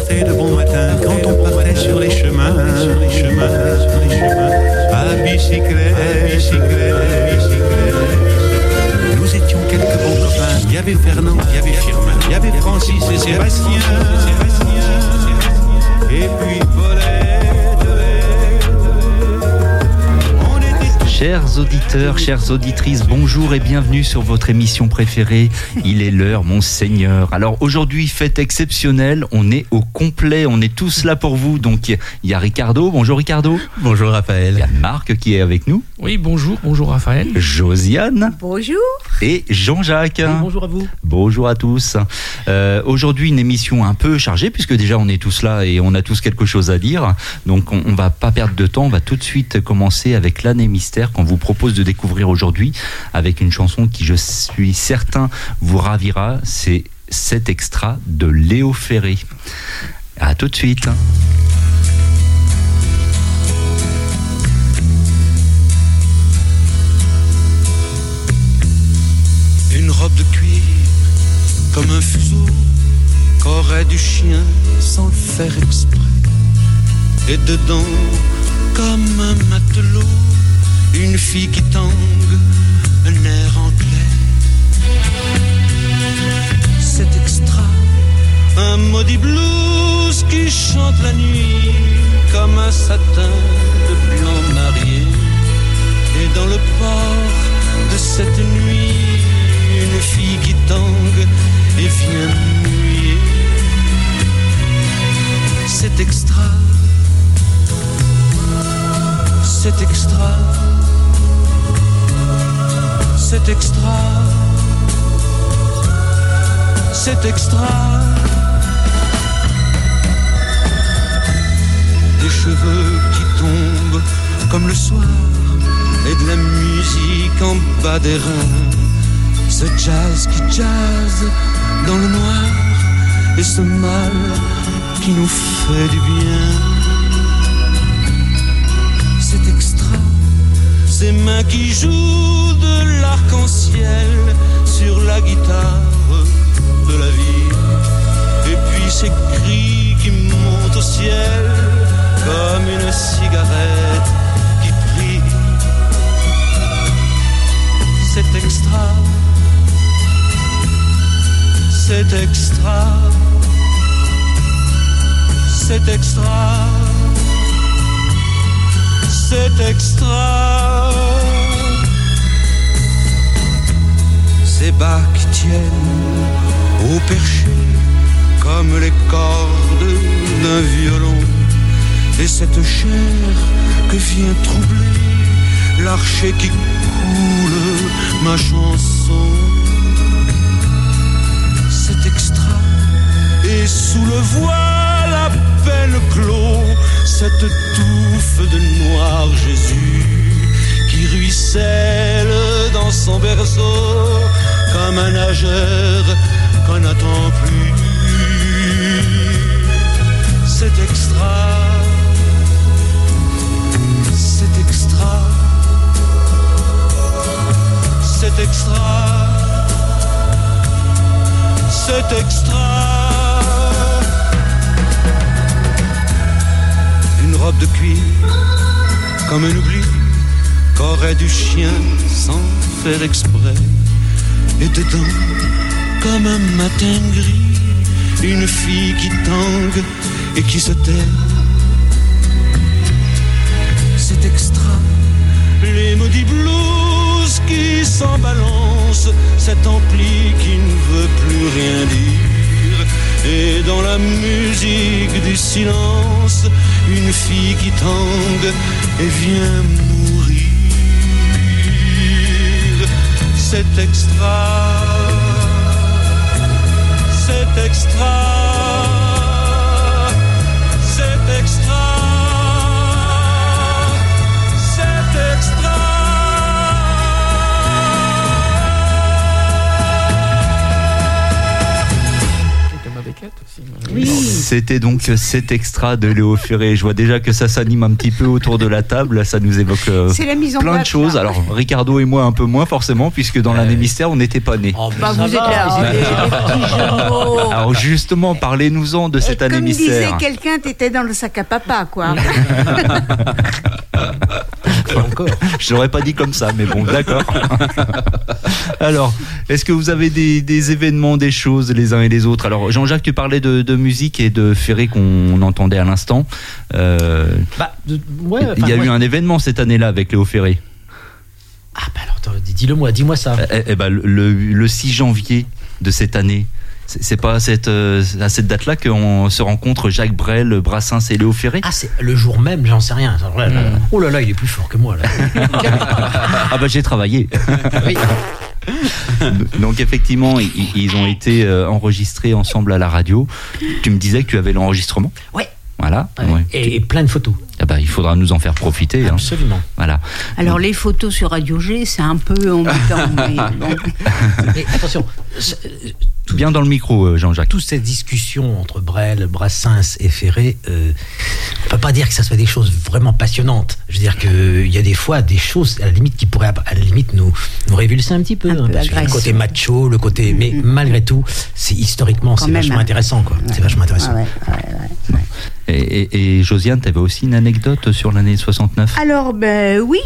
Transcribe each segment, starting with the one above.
sortait de bon matin, quand on partait sur les chemins, à bicyclette. Nous étions quelques bons copains. Il y avait Fernand, il y avait Firmin, il y avait Francis et Sébastien, et puis Paulette. Chers auditeurs, chères auditrices, bonjour et bienvenue sur votre émission préférée. Il est l'heure, mon Seigneur. Alors aujourd'hui, fête exceptionnelle, on est au complet, on est tous là pour vous. Donc il y a Ricardo, bonjour Ricardo. Bonjour Raphaël. Il y a Marc qui est avec nous. Oui, bonjour Raphaël. Josiane. Bonjour. Et Jean-Jacques. Oui, bonjour à vous. Bonjour à tous. Aujourd'hui, une émission un peu chargée puisque déjà on est tous là et on a tous quelque chose à dire. Donc on va pas perdre de temps, on va tout de suite commencer avec l'année mystère qu'on vous propose de découvrir aujourd'hui avec une chanson qui, je suis certain, vous ravira. C'est cet extra de Léo Ferré. À tout de suite. Une robe de cuir comme un fuseau qu'aurait du chien sans le faire exprès. Et dedans, comme un matelot, une fille qui tangue, un air anglais. Cet extra, un maudit blues qui chante la nuit comme un satin de blanc marié. Et dans le port de cette nuit, une fille qui tangue et vient mouiller. Cet extra, cet extra, cet extra, cet extra. Des cheveux qui tombent comme le soir et de la musique en bas des reins. Ce jazz qui jazz dans le noir et ce mal qui nous fait du bien. Cet extra, ces mains qui jouent de l'arc-en-ciel sur la guitare de la vie. Et puis ces cris qui montent au ciel comme une cigarette qui brille. Cet extra, cet extra, cet extra, cet extra. Ces bas qui tiennent au perché comme les cordes d'un violon. Et cette chair que vient troubler l'archet qui coule ma chanson. Cet extra, et sous le voile à peine clos, cette touffe de noir Jésus qui ruisselle dans son berceau comme un nageur qu'on n'attend plus. Cet extra, cet extra, cet extra, cet extra. Une robe de cuir comme un oubli qu'aurait du chien sans faire exprès. Et dedans, comme un matin gris, une fille qui tangue et qui se tait. C'est extra, les maudits blues qui s'en balancent, cet ampli qui ne veut plus rien dire. Et dans la musique du silence, une fille qui tangue et vient mourir. C'est extra, c'est extra, c'est extra, c'est extra. Beckett aussi. Oui. C'était donc cet extra de Léo Ferré. Je vois déjà que ça s'anime un petit peu autour de la table. Ça nous évoque C'est la mise en plein de place, choses. là. Alors, Ricardo et moi un peu moins forcément, puisque dans l'année mystère, on n'était pas nés. Oh, mais Bah, ça vous êtes va, là, c'est- des petits jeux de mots. Alors justement, parlez-nous-en de cette Et année comme disait mystère. quelqu'un, t'étais dans le sac à papa, quoi. Encore. Je l'aurais pas dit comme ça, mais bon, d'accord. Alors, est-ce que vous avez des événements, des choses les uns et les autres? Alors, Jean-Jacques, tu parlais de musique et de Ferré qu'on entendait à l'instant. Il y a eu un événement cette année-là avec Léo Ferré. Ah, bah alors, attends, dis-moi ça. Le 6 janvier de cette année. C'est pas à cette date-là qu'on se rencontre Jacques Brel, Brassens et Léo Ferré? Ah, c'est le jour même, j'en sais rien. Alors là, oh là là, il est plus fort que moi, là. Ah bah j'ai travaillé. Oui. Donc effectivement, ils ont été enregistrés ensemble à la radio. Tu me disais que tu avais l'enregistrement? Ouais. Voilà. Ouais. Ouais. Et plein de photos. Ah bah, il faudra nous en faire profiter. Absolument. Voilà. Alors, les photos sur Radio G, c'est un peu embêtant. Mais bon. Et attention, Bien dans le micro, Jean-Jacques. toute cette discussion entre Brel, Brassens et Ferré, on peut pas dire que ça soit des choses vraiment passionnantes. Je veux dire qu'il y a des fois des choses à la limite qui pourraient à la limite nous révulser un petit peu. Un peu Parce que le agressif. côté macho, le côté, mais malgré tout, c'est historiquement Quand c'est même, vachement hein. intéressant, quoi. C'est vachement intéressant. Ouais. Et Josiane, tu avais aussi une anecdote sur l'année 69? Alors, ben oui,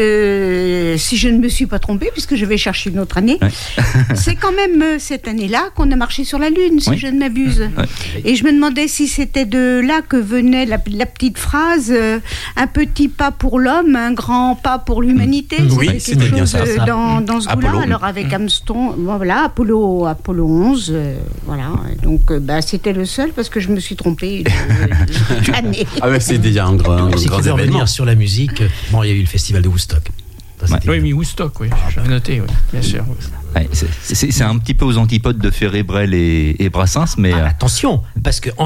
si je ne me suis pas trompée, puisque je vais chercher une autre année, Ouais. c'est quand même cette année-là qu'on a marché sur la Lune, si Oui. je ne m'abuse. Ouais. Et je me demandais si c'était de là que venait la petite phrase un petit pas pour l'homme, un grand pas pour l'humanité. Oui, C'était c'était quelque bien chose ça. dans ce goût-là. Apollo. Alors, avec Armstrong, voilà, Apollo 11, voilà. Donc, c'était le seul, parce que je me suis trompée d'année. Ah ouais, c'est déjà un grand Si tu veux événement. revenir sur la musique, bon, il y a eu le festival de Woodstock. Ça, c'était Oui, bien. mais Woodstock, oui, j'avais noté, oui, bien sûr. Ouais, c'est un petit peu aux antipodes de Ferré, Brel et Brassens, mais... Ah, attention, parce que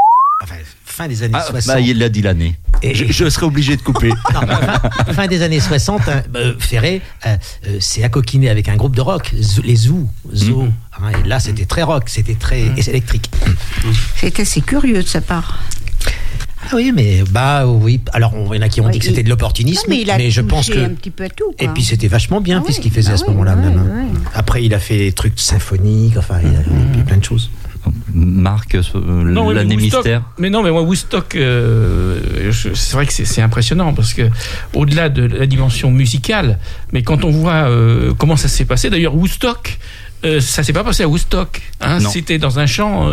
fin des années 60. il l'a dit l'année. Et- Je serais obligé de couper. Non, fin des années 60, Ferré s'est accoquiné avec un groupe de rock, les Zoo. Et là, c'était très rock, c'était très électrique. C'est assez curieux de sa part. Ah oui, mais oui. Alors, il y en a qui ont dit que c'était de l'opportunisme, Non, mais il a je pense touché que. un petit peu à tout, quoi. Et puis c'était vachement bien, Ah puis ce oui, qu'il faisait bah à ce oui, moment-là ouais, même. ouais. Après, il a fait des trucs symphoniques, enfin, il a fait plein de choses. Marc, Non, oui, l'année mais Woodstock- mystère. Mais non, mais moi, Woodstock, c'est vrai que c'est impressionnant parce que au-delà de la dimension musicale, mais quand on voit comment ça s'est passé, d'ailleurs, Woodstock. Ça s'est pas passé à Woodstock, hein, Non. c'était dans un champ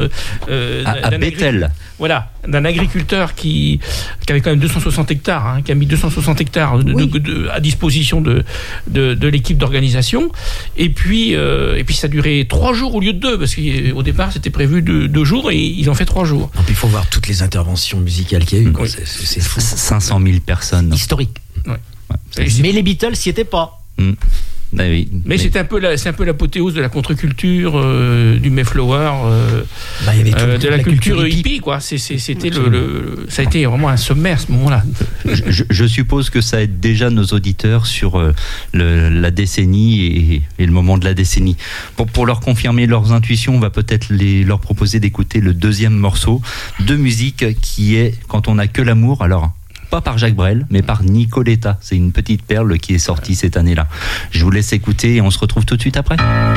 À Bethel. Voilà, d'un agriculteur qui avait quand même 260 hectares, hein, qui a mis 260 hectares à disposition de l'équipe d'organisation. Et puis ça a duré 3 jours au lieu de 2, parce qu'au départ c'était prévu 2 jours et ils ont fait 3 jours. Donc, il faut voir toutes les interventions musicales qu'il y a eu. quoi. Oui. C'est fou. 500 000 personnes. Historique. Et Mais les Beatles s'y étaient pas. Ah oui. Mais c'est un peu l'apothéose de la contre-culture, du Mayflower, Il y avait toute de la culture hippie. hippie, quoi. C'était ça a été vraiment un sommet à ce moment-là. Je suppose que ça aide déjà nos auditeurs sur la décennie et le moment de la décennie. Pour leur confirmer leurs intuitions, on va peut-être leur proposer d'écouter le deuxième morceau de musique qui est Quand on n'a que l'amour. Alors, pas par Jacques Brel, mais par Nicoletta. C'est une petite perle qui est sortie cette année-là. Je vous laisse écouter et on se retrouve tout de suite après.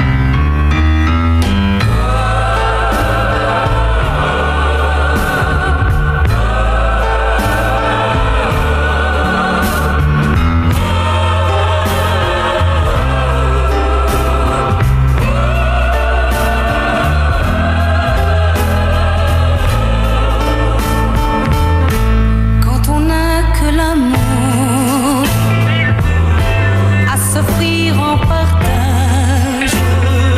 Quand on n'a que l'amour à s'offrir en partage,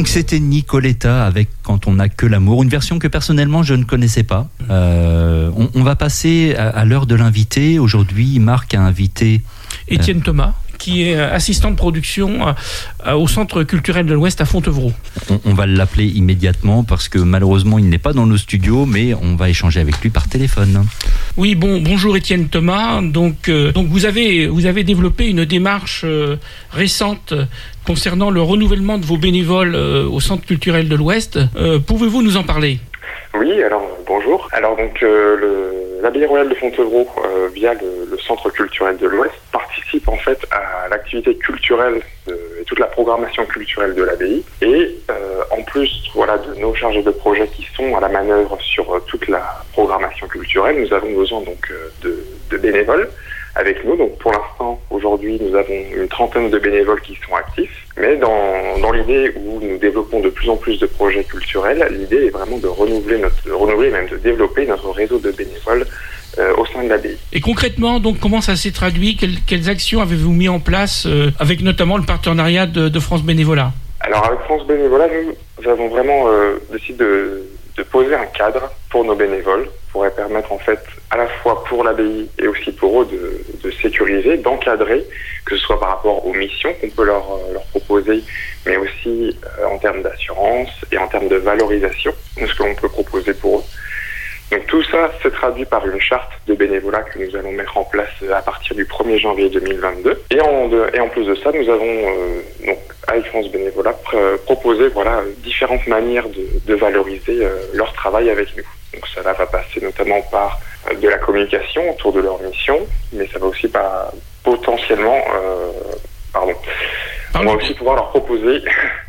Donc c'était Nicoletta avec Quand on n'a que l'amour, une version que personnellement je ne connaissais pas. On va passer à l'heure de l'invité. Aujourd'hui, Marc a invité Étienne Thomas, qui est assistant de production au Centre culturel de l'Ouest à Fontevraud. On va l'appeler immédiatement parce que malheureusement il n'est pas dans nos studios, mais on va échanger avec lui par téléphone. Oui, bonjour Étienne Thomas. Donc vous avez développé une démarche récente concernant le renouvellement de vos bénévoles au Centre culturel de l'Ouest. Pouvez-vous nous en parler ? Oui, alors bonjour. Alors donc l'Abbaye royale de Fontevraud, via le Centre culturel de l'Ouest, participe en fait à l'activité culturelle et toute la programmation culturelle de l'abbaye. Et en plus de nos chargés de projet qui sont à la manœuvre sur toute la programmation culturelle, nous avons besoin donc de bénévoles avec nous. Donc pour l'instant, aujourd'hui, nous avons une trentaine de bénévoles qui sont actifs. Mais dans l'idée où nous développons de plus en plus de projets culturels, l'idée est vraiment de renouveler même de développer notre réseau de bénévoles au sein de l'abbaye. Et concrètement, donc, comment ça s'est traduit ? Quelles actions avez-vous mis en place avec notamment le partenariat de France Bénévolat ? Alors avec France Bénévolat, nous avons vraiment décidé de poser un cadre pour nos bénévoles, pour permettre en fait à la fois pour l'abbaye et aussi pour eux de sécuriser, d'encadrer, que ce soit par rapport aux missions qu'on peut leur proposer, mais aussi en termes d'assurance et en termes de valorisation de ce que l'on peut proposer pour eux. Donc tout ça se traduit par une charte de bénévolat que nous allons mettre en place à partir du 1er janvier 2022. Et en plus de ça, nous avons donc avec France Bénévolat proposé différentes manières de valoriser leur travail avec nous. Donc cela va passer notamment par de la communication autour de leur mission, mais ça va aussi potentiellement on va aussi pouvoir leur proposer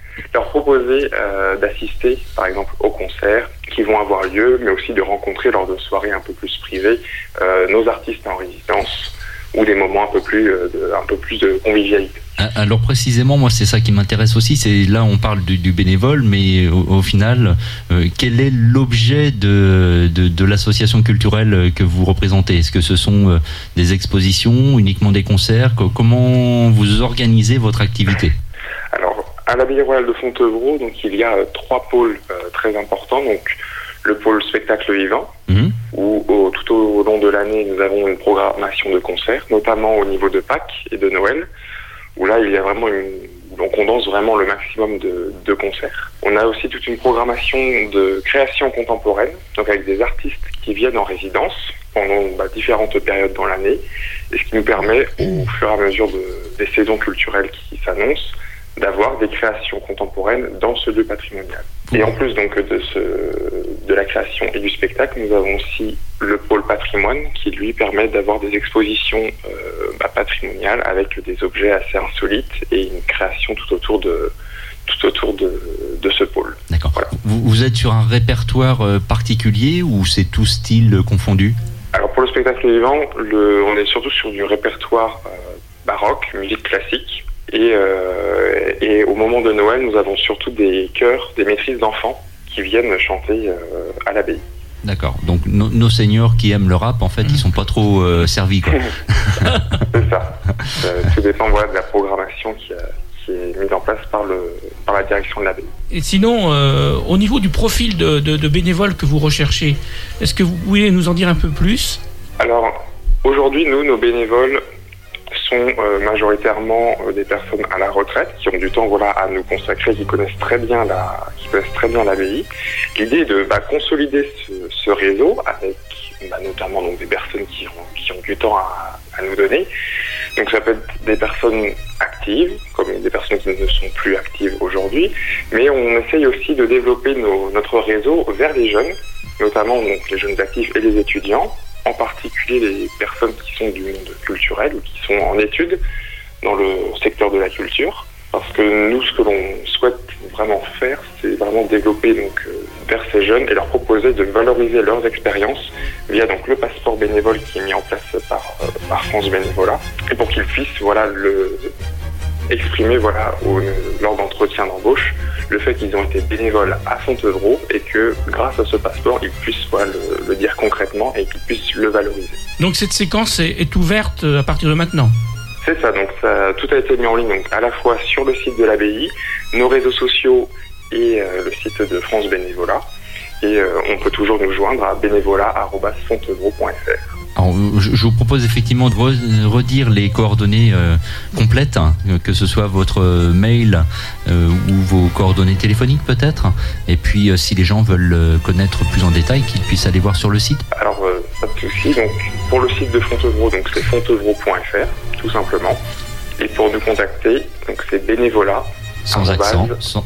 d'assister par exemple aux concerts qui vont avoir lieu, mais aussi de rencontrer lors de soirées un peu plus privées nos artistes en résidence ou des moments un peu plus de convivialité. Alors précisément, moi c'est ça qui m'intéresse aussi, c'est là on parle du bénévole, mais au final, quel est l'objet de l'association culturelle que vous représentez ? Est-ce que ce sont des expositions, uniquement des concerts ? Comment vous organisez votre activité ? Alors à l'Abbaye royale de Fontevraud, donc il y a 3 pôles très importants. Donc le pôle spectacle vivant, où tout au long de l'année nous avons une programmation de concerts, notamment au niveau de Pâques et de Noël, où là il y a vraiment on condense vraiment le maximum de concerts. On a aussi toute une programmation de création contemporaine, donc avec des artistes qui viennent en résidence pendant différentes périodes dans l'année, et ce qui nous permet, au fur et à mesure des saisons culturelles qui s'annoncent, d'avoir des créations contemporaines dans ce lieu patrimonial. Et en plus donc de la création et du spectacle, nous avons aussi le pôle patrimoine qui lui permet d'avoir des expositions patrimoniales avec des objets assez insolites et une création tout autour de ce pôle. D'accord. Voilà. Vous êtes sur un répertoire particulier ou c'est tout style confondu ? Alors pour le spectacle vivant, on est surtout sur du répertoire baroque, musique classique. Et au moment de Noël, nous avons surtout des chœurs, des maîtrises d'enfants qui viennent chanter à l'abbaye. D'accord. Donc nos seniors qui aiment le rap, en fait, ils sont pas trop servis, quoi. C'est ça. Tout dépend de la programmation qui est mise en place par la direction de l'abbaye. Et sinon, au niveau du profil de bénévoles que vous recherchez, est-ce que vous pouvez nous en dire un peu plus ? Alors, aujourd'hui, nos bénévoles sont majoritairement des personnes à la retraite qui ont du temps à nous consacrer, qui connaissent très bien l'abbaye. L'idée est de consolider ce réseau avec notamment donc des personnes qui ont du temps à nous donner. Donc ça peut être des personnes actives, comme des personnes qui ne sont plus actives aujourd'hui, mais on essaye aussi de développer notre réseau vers les jeunes, notamment donc les jeunes actifs et les étudiants, en particulier les personnes qui sont du monde culturel ou qui sont en études dans le secteur de la culture. Parce que nous, ce que l'on souhaite vraiment faire, c'est vraiment développer vers ces jeunes et leur proposer de valoriser leurs expériences via le passeport bénévole qui est mis en place par France Bénévolat, et pour qu'ils puissent exprimer lors d'entretiens d'embauche le fait qu'ils ont été bénévoles à Fontevraud et que grâce à ce passeport ils puissent le dire concrètement et qu'ils puissent le valoriser. Donc cette séquence est ouverte à partir de maintenant ? C'est ça, donc tout a été mis en ligne à la fois sur le site de l'abbaye, nos réseaux sociaux et site de France Bénévolat. Et on peut toujours nous joindre à bénévolat@fontevraud.fr. Alors, je vous propose effectivement de redire les coordonnées complètes, hein, que ce soit votre mail ou vos coordonnées téléphoniques peut-être. Et puis si les gens veulent connaître plus en détail, qu'ils puissent aller voir sur le site. Alors pas de souci. Donc pour le site de Fontevraud, donc c'est fontevraud.fr tout simplement. Et pour nous contacter, donc c'est bénévolat. Sans accent,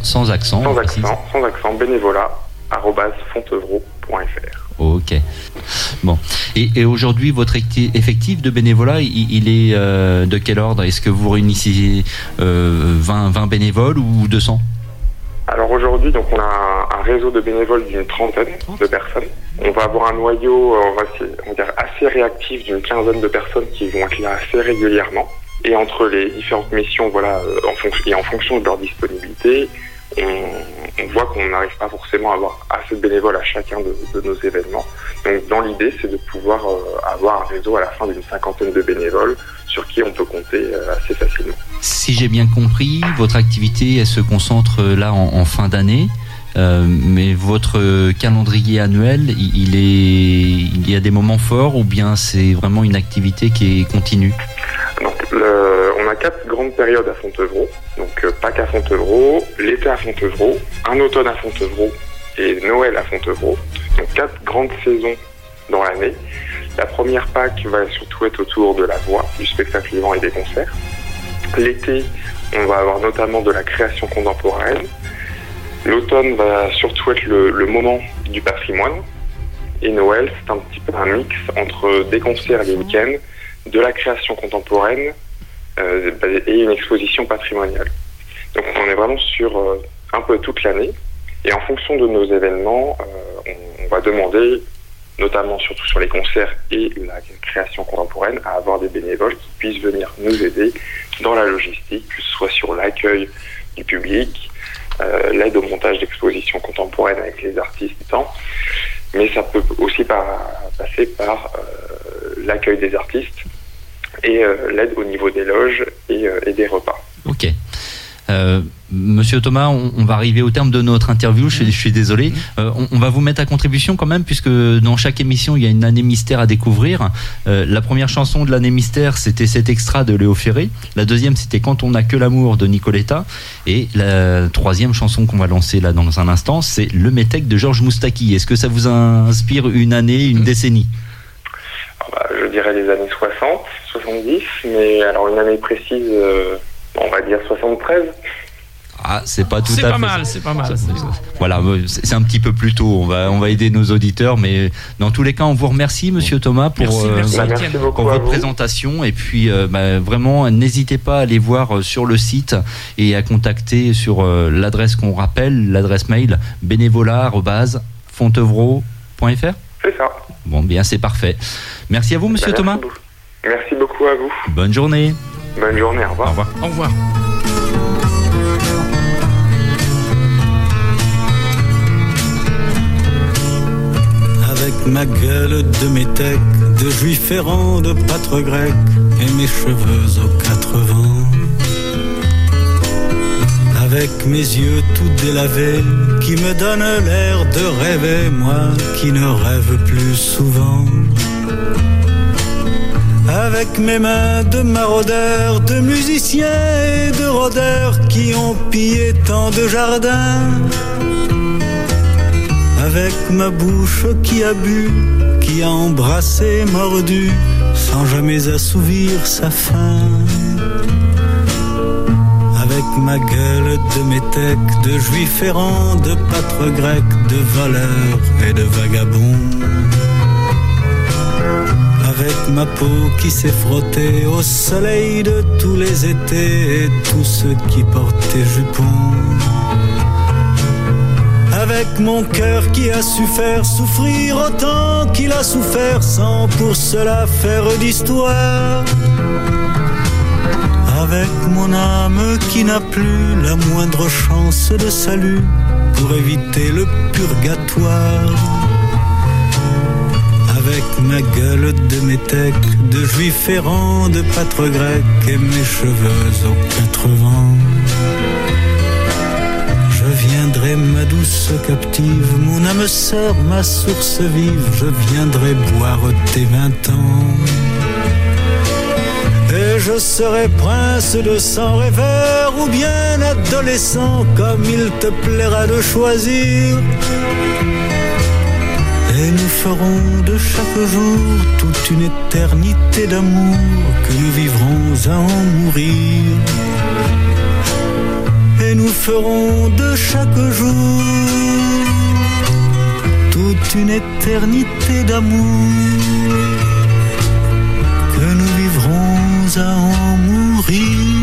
bénévolat@fontevraud.fr. Ok. Bon. Et aujourd'hui, votre effectif de bénévolat, il est de quel ordre ? Est-ce que vous réunissez 20 bénévoles ou 200 ? Alors aujourd'hui, donc on a un réseau de bénévoles d'une trentaine de personnes. On va avoir un noyau, on va dire assez réactif d'une quinzaine de personnes qui vont être là assez régulièrement. Et entre les différentes missions, voilà, en fonction de leur disponibilité, on voit qu'on n'arrive pas forcément à avoir assez de bénévoles à chacun de nos événements. Donc dans l'idée, c'est de pouvoir avoir un réseau à la fin d'une cinquantaine de bénévoles sur qui on peut compter assez facilement. Si j'ai bien compris, votre activité elle se concentre là en fin d'année, mais votre calendrier annuel, il y a des moments forts ou bien c'est vraiment une activité qui est continue ? Donc, on a 4 grandes périodes à Fontevraud. Donc Pâques à Fontevraud, l'été à Fontevraud, un automne à Fontevraud et Noël à Fontevraud. Donc 4 grandes saisons dans l'année. La première Pâques va surtout être autour de la voix, du spectacle vivant et des concerts. L'été, on va avoir notamment de la création contemporaine. L'automne va surtout être le moment du patrimoine. Et Noël, c'est un petit peu un mix entre des concerts les week-ends, de la création contemporaine et une exposition patrimoniale. Donc on est vraiment sur un peu toute l'année. Et en fonction de nos événements, on va demander, notamment surtout sur les concerts et la création contemporaine, à avoir des bénévoles qui puissent venir nous aider dans la logistique, que ce soit sur l'accueil du public, l'aide au montage d'expositions contemporaines avec les artistes et tant. Mais ça peut aussi passer par l'accueil des artistes et l'aide au niveau des loges et des repas. Ok. Monsieur Thomas, on va arriver au terme de notre interview, je suis désolé. On va vous mettre à contribution quand même, puisque dans chaque émission, il y a une année mystère à découvrir. La première chanson de l'année mystère, c'était cet extra de Léo Ferré. La deuxième, c'était Quand on n'a que l'amour de Nicoletta. Et la troisième chanson qu'on va lancer là dans un instant, c'est Le Métèque de Georges Moustaki. Est-ce que ça vous inspire une année, une décennie ? Je dirais les années 60, 70, mais alors une année précise, on va dire 73. Ah, c'est pas tout à fait. C'est pas mal. Voilà, c'est un petit peu plus tôt. On va aider nos auditeurs, mais dans tous les cas, on vous remercie, Monsieur Thomas, pour votre présentation. Et puis, vraiment, n'hésitez pas à aller voir sur le site et à contacter sur l'adresse qu'on rappelle, l'adresse mail bénévolat@fontevraud.fr. C'est ça. Bon, bien, c'est parfait. Merci à vous, Monsieur Thomas. Merci beaucoup à vous. Bonne journée. Bonne journée, au revoir. Au revoir. Au revoir. Avec ma gueule de métèque, de juif errant, de pâtre grec, et mes cheveux aux 4 vents. Avec mes yeux tout délavés, qui me donnent l'air de rêver, moi qui ne rêve plus souvent. Avec mes mains de maraudeurs, de musiciens et de rôdeurs qui ont pillé tant de jardins. Avec ma bouche qui a bu, qui a embrassé, mordu, sans jamais assouvir sa faim. Avec ma gueule de métèque, de juif errant, de pâtre grec, de voleur et de vagabond. Avec ma peau qui s'est frottée au soleil de tous les étés et tous ceux qui portaient jupons. Avec mon cœur qui a su faire souffrir autant qu'il a souffert sans pour cela faire d'histoire. Avec mon âme qui n'a plus la moindre chance de salut pour éviter le purgatoire. Avec ma gueule de métèque, de juif errant, de pâtre grec et mes cheveux aux 4 vents. Je viendrai ma douce douce captive, mon âme sœur, ma source vive, je viendrai boire tes 20 ans. Et je serai prince de sang rêveur ou bien adolescent, comme il te plaira de choisir. Et nous ferons de chaque jour toute une éternité d'amour que nous vivrons à en mourir. Et nous ferons de chaque jour toute une éternité d'amour que nous vivrons à en mourir.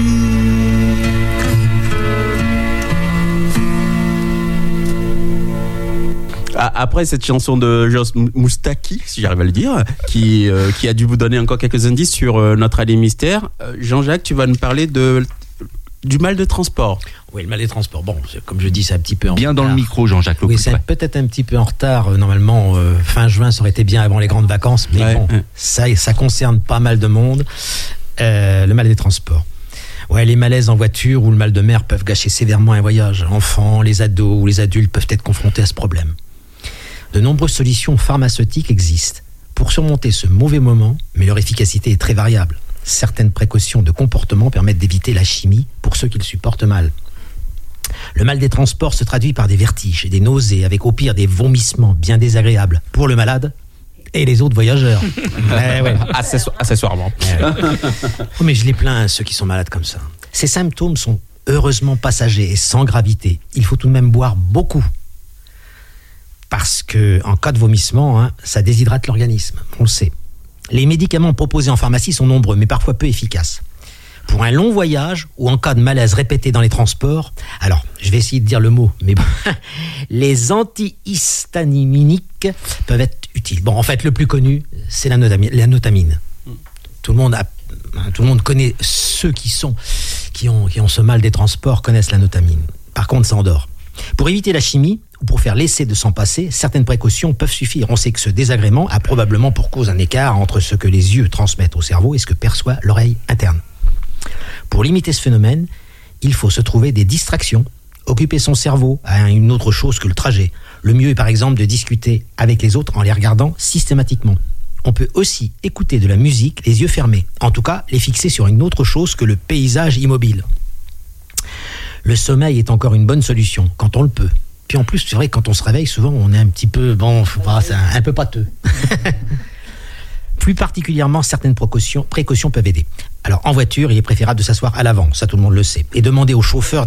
Après cette chanson de Jos Moustaki, si j'arrive à le dire, qui a dû vous donner encore quelques indices sur notre année mystère, Jean-Jacques, tu vas nous parler du mal de transport. Oui, le mal des transports. Bon, comme je dis, c'est un petit peu en bien retard. dans le micro, Jean-Jacques. Oui, c'est peut-être un petit peu en retard. Normalement, fin juin, ça aurait été bien avant les grandes vacances. Mais Ouais, bon, ouais. ça concerne pas mal de monde. Le mal des transports. Ouais, les malaises en voiture ou le mal de mer peuvent gâcher sévèrement un voyage. Enfants, les ados ou les adultes peuvent être confrontés à ce problème. De nombreuses solutions pharmaceutiques existent pour surmonter ce mauvais moment, mais leur efficacité est très variable. Certaines précautions de comportement permettent d'éviter la chimie pour ceux qui le supportent mal. Le mal des transports se traduit par des vertiges et des nausées, avec au pire des vomissements bien désagréables pour le malade et les autres voyageurs. Ouais. Accessoirement. Oh, mais je les plains, ceux qui sont malades comme ça. Ces symptômes sont heureusement passagers et sans gravité. Il faut tout de même boire beaucoup. Parce que en cas de vomissement, ça déshydrate l'organisme, on le sait. Les médicaments proposés en pharmacie sont nombreux, mais parfois peu efficaces. Pour un long voyage ou en cas de malaise répété dans les transports, alors, je vais essayer de dire le mot, mais bon, les antihistaminiques peuvent être utiles. Bon, en fait, le plus connu, c'est la notamine. Tout le monde connaît ceux qui ont ce mal des transports connaissent la notamine. Par contre, ça endort. Pour éviter la chimie, ou pour faire l'essai de s'en passer, certaines précautions peuvent suffire. On sait que ce désagrément a probablement pour cause un écart entre ce que les yeux transmettent au cerveau et ce que perçoit l'oreille interne. Pour limiter ce phénomène, il faut se trouver des distractions, occuper son cerveau à une autre chose que le trajet. Le mieux est par exemple de discuter avec les autres en les regardant systématiquement. On peut aussi écouter de la musique les yeux fermés, en tout cas les fixer sur une autre chose que le paysage immobile. Le sommeil est encore une bonne solution, quand on le peut. Puis en plus, c'est vrai que quand on se réveille, souvent on est un petit peu, c'est un peu pâteux. Plus particulièrement, certaines précautions peuvent aider. Alors en voiture, il est préférable de s'asseoir à l'avant, ça tout le monde le sait, et demander au chauffeur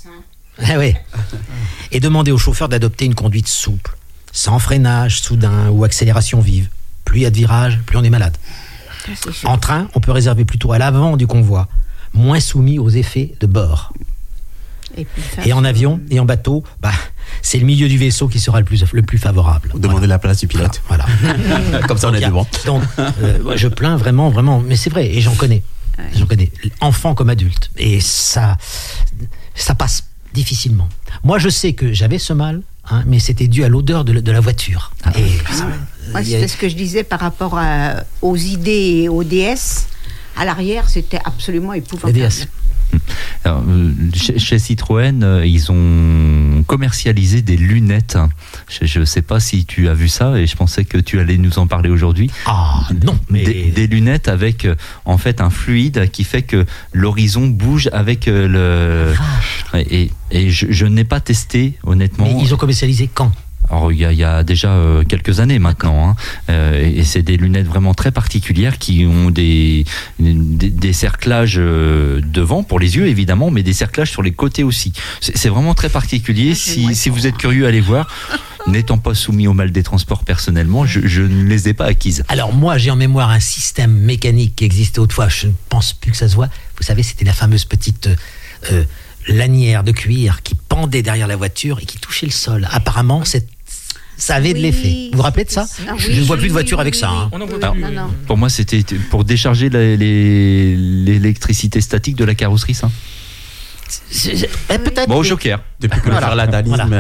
d'adopter une conduite souple, sans freinage soudain ou accélération vive. Plus il y a de virages, plus on est malade. En train, on peut réserver plutôt à l'avant du convoi, moins soumis aux effets de bord. Et en avion et en bateau, c'est le milieu du vaisseau qui sera le plus favorable. Demandez la place du pilote. Voilà. Comme ça, on est devant. Donc, je plains vraiment, mais c'est vrai, et j'en connais. Enfants comme adultes. Et ça passe difficilement. Moi, je sais que j'avais ce mal, mais c'était dû à l'odeur de la voiture. C'est ce que je disais par rapport aux ID et aux DS. À l'arrière, c'était absolument épouvantable. Les DS. Alors, chez Citroën, ils ont commercialisé des lunettes. Je ne sais pas si tu as vu ça et je pensais que tu allais nous en parler aujourd'hui. Ah non, mais des lunettes avec en fait un fluide qui fait que l'horizon bouge avec le. Et je n'ai pas testé honnêtement. Mais ils ont commercialisé quand ? Alors il y a déjà quelques années maintenant, et c'est des lunettes vraiment très particulières qui ont des cerclages devant pour les yeux évidemment, mais des cerclages sur les côtés aussi. C'est vraiment très particulier. Si vous êtes curieux, allez voir. N'étant pas soumis au mal des transports personnellement, je ne les ai pas acquises. Alors moi, j'ai en mémoire un système mécanique qui existait autrefois. Je ne pense plus que ça se voit. Vous savez, c'était la fameuse petite lanière de cuir qui pendait derrière la voiture et qui touchait le sol. Apparemment, ça avait de l'effet. Vous vous rappelez de ça ? Je ne vois plus de voiture avec ça. On n'en voit plus. Non. Pour moi, c'était pour décharger l'électricité statique de la carrosserie, ça. Peut-être. Bon, au Joker. Depuis que le charlatanisme.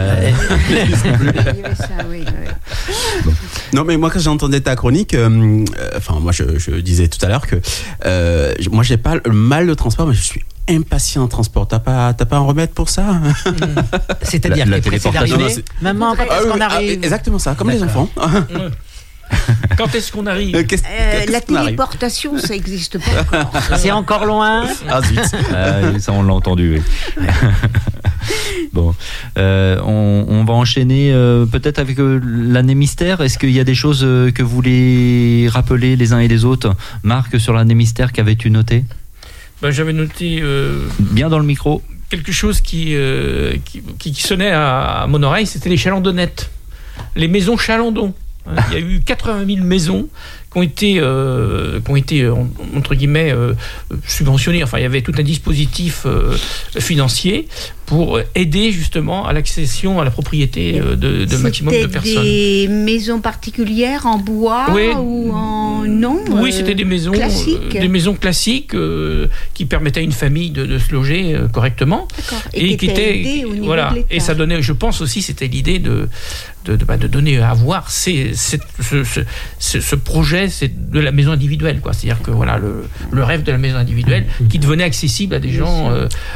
Non, mais moi, quand j'entendais ta chronique, moi, je disais tout à l'heure que moi, j'ai pas le mal de transport, mais je suis impatient en transport. T'as pas un remède pour ça? C'est-à-dire La que pressé téléportation. d'arriver. Maman, quand est-ce qu'on arrive? Exactement ça, comme les D'accord. enfants. Quand est-ce qu'on arrive? La Qu'est-ce qu'on arrive? téléportation, ça n'existe pas encore. C'est encore loin. Ah zut. Ça, on l'a entendu. Oui. Bon, on va enchaîner peut-être avec l'année mystère. Est-ce qu'il y a des choses que vous voulez rappeler les uns et les autres? Marc, sur l'année mystère, qu'avais-tu noté? J'avais noté Bien dans le micro. quelque chose qui sonnait à mon oreille, c'était les chalandonnettes. Les maisons Chalandon. Il y a eu 80 000 maisons qui ont été entre guillemets subventionnées. Enfin, il y avait tout un dispositif financier pour aider justement à l'accession à la propriété de maximum de personnes. C'était des maisons particulières en bois ou en Oui, c'était des maisons classiques qui permettaient à une famille de se loger correctement. D'accord. Et qui étaient aidées au niveau de l'État. Et ça donnait, je pense aussi, c'était l'idée de donner à voir ce projet de la maison individuelle, quoi. C'est-à-dire que voilà le rêve de la maison individuelle qui devenait accessible à des gens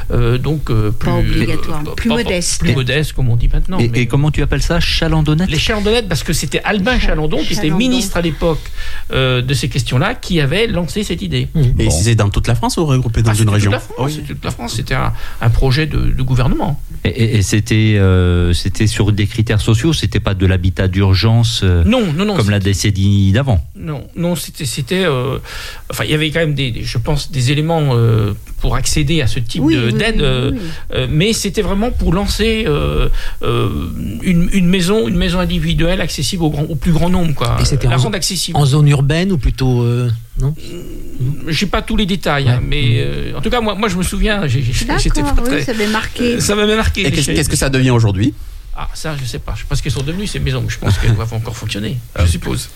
plus modestes, comme on dit maintenant. Et comment tu appelles ça, chalandonnettes? Les chalandonnettes, parce que c'était Albin Chalandon qui était ministre à l'époque de ces questions-là, qui avait lancé cette idée. Et c'est dans toute la France ou regroupé dans une région? C'est toute la France. C'était un projet de gouvernement. Et c'était sur des critères sociaux. C'était pas de l'habitat d'urgence. Non, comme la décennie d'avant. Non, c'était. Enfin, il y avait quand même je pense, des éléments pour accéder à ce type d'aide, mais c'était vraiment pour lancer une maison individuelle accessible au plus grand nombre, quoi. Et c'était la rendre accessible. En zone urbaine ou plutôt non? J'ai pas tous les détails, mais en tout cas, moi je me souviens. J'étais pas très. Ça m'avait marqué. Ça m'avait marqué. Et qu'est-ce que ça devient aujourd'hui? Ah, ça, je sais pas. Je sais pas ce qu'elles sont devenues, ces maisons. Je pense qu'elles doivent encore fonctionner, je suppose.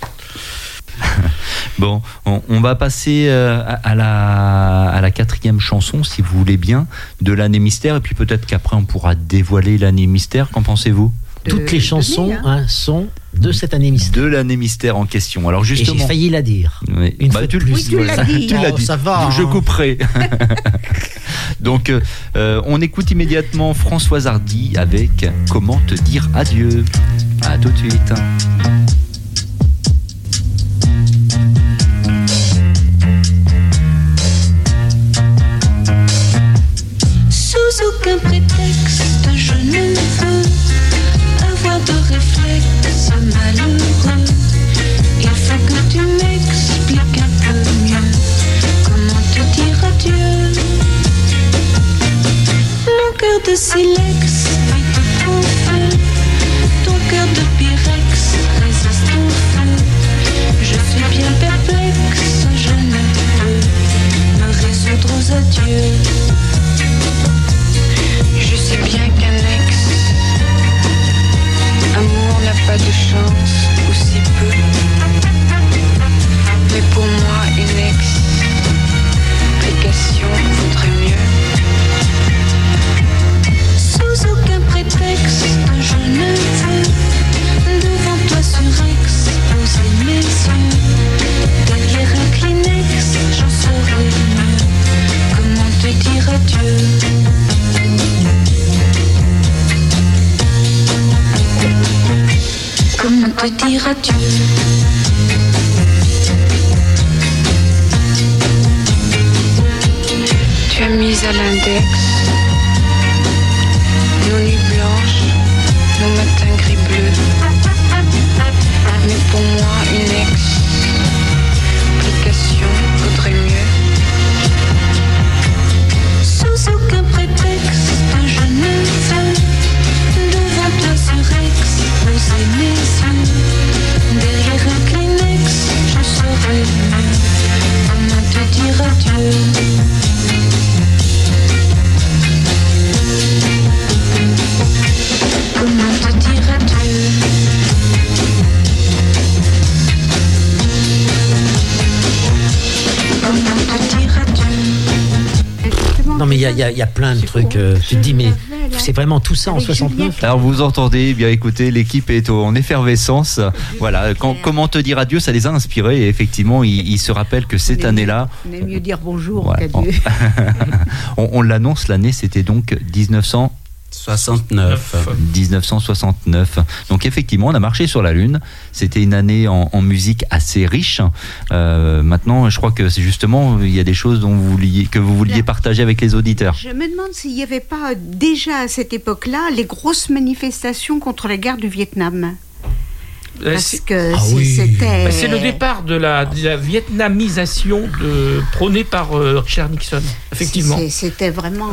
Bon, on va passer à la quatrième chanson, si vous voulez bien, de l'année mystère. Et puis peut-être qu'après, on pourra dévoiler l'année mystère. Qu'en pensez-vous? Toutes les chansons sont de cette année mystère. De l'année mystère en question. Alors justement, et j'ai failli la dire. Oui. Une fois de plus. Oui, tu l'as dit. Tu l'as dit. Ça va. Je couperai. Donc, on écoute immédiatement Françoise Hardy avec Comment te dire adieu. À tout de suite. Sous aucun prétexte, je ne veux avoir de réflexe malheureux. Il faut que tu m'expliques un peu mieux comment te dire adieu. Mon cœur de silex vit de ton feu, ton cœur de pyrex résiste au feu. Je suis bien perplexe, je ne peux me résoudre aux adieux. Je sais bien qu'un ex amour n'a pas de chance, ou si peu. Mais pour moi, une explication vaudrait mieux. Sous aucun prétexte, je ne veux devant toi surexposer mes yeux. Derrière un Kleenex, j'en saurai mieux comment te dire adieu. Comment te dire adieu? Tu as mis à l'index nos nuits blanches, nos matins gris bleus. Mais pour moi, une explication vaudrait mieux. Sous aucun prétexte, je ne veux devant toi surexposer mes yeux. Derrière un Kleenex, je saurai mieux comment te dire adieu. Comment te dire adieu? Comment te dire adieu? Non mais il y a plein de trucs. Tu te dis mais c'est vraiment tout ça en Avec 69. Julien. Alors vous entendez, eh bien écoutez, l'équipe est en effervescence. Voilà, comment te dire adieu, ça les a inspirés et effectivement, ils se rappellent que cette année-là, On aime mieux dire bonjour Ouais, qu'adieu. on l'annonce, l'année c'était donc 1969. Donc effectivement, on a marché sur la Lune. C'était une année en musique assez riche. Maintenant, je crois que c'est justement, il y a des choses que vous vouliez partager avec les auditeurs. Je me demande s'il n'y avait pas déjà à cette époque-là les grosses manifestations contre la guerre du Vietnam. Parce que c'était... C'est le départ de la vietnamisation prônée par Richard Nixon, effectivement. C'était vraiment...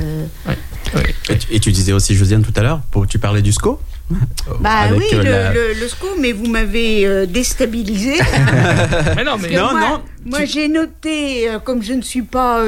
Et tu disais aussi, Josiane, tout à l'heure, tu parlais du SCO oui, le SCO, mais vous m'avez déstabilisé. Mais non, mais moi j'ai noté, comme je ne suis pas